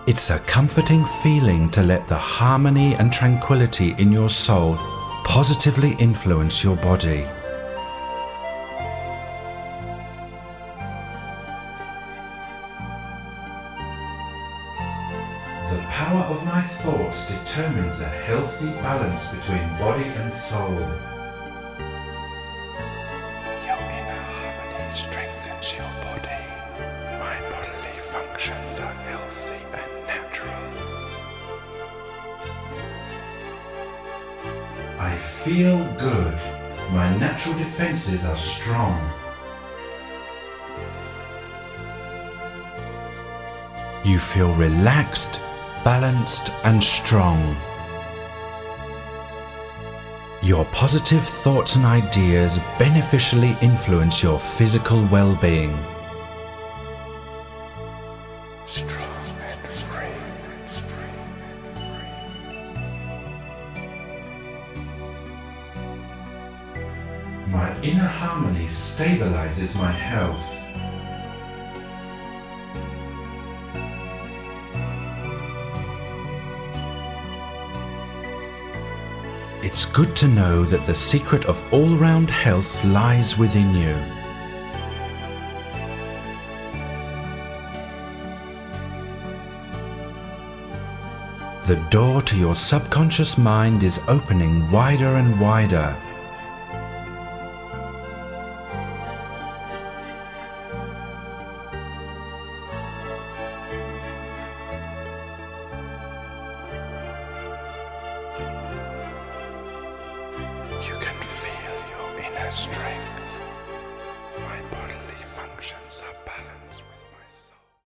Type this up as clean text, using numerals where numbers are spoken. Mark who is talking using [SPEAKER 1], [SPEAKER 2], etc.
[SPEAKER 1] It's a comforting feeling to let the harmony and tranquility in your soul positively influence your body. The power of my thoughts determines a healthy balance between body and soul.
[SPEAKER 2] Your inner harmony strengthens your body. My bodily functions are healthy and natural.
[SPEAKER 1] I feel good. My natural defenses are strong. You feel relaxed, balanced and strong. Your positive thoughts and ideas beneficially influence your physical well-being.
[SPEAKER 2] Strong and free.
[SPEAKER 1] My inner harmony stabilizes my health. It's good to know that the secret of all-round health lies within you. The door to your subconscious mind is opening wider and wider.
[SPEAKER 2] You can feel your inner strength.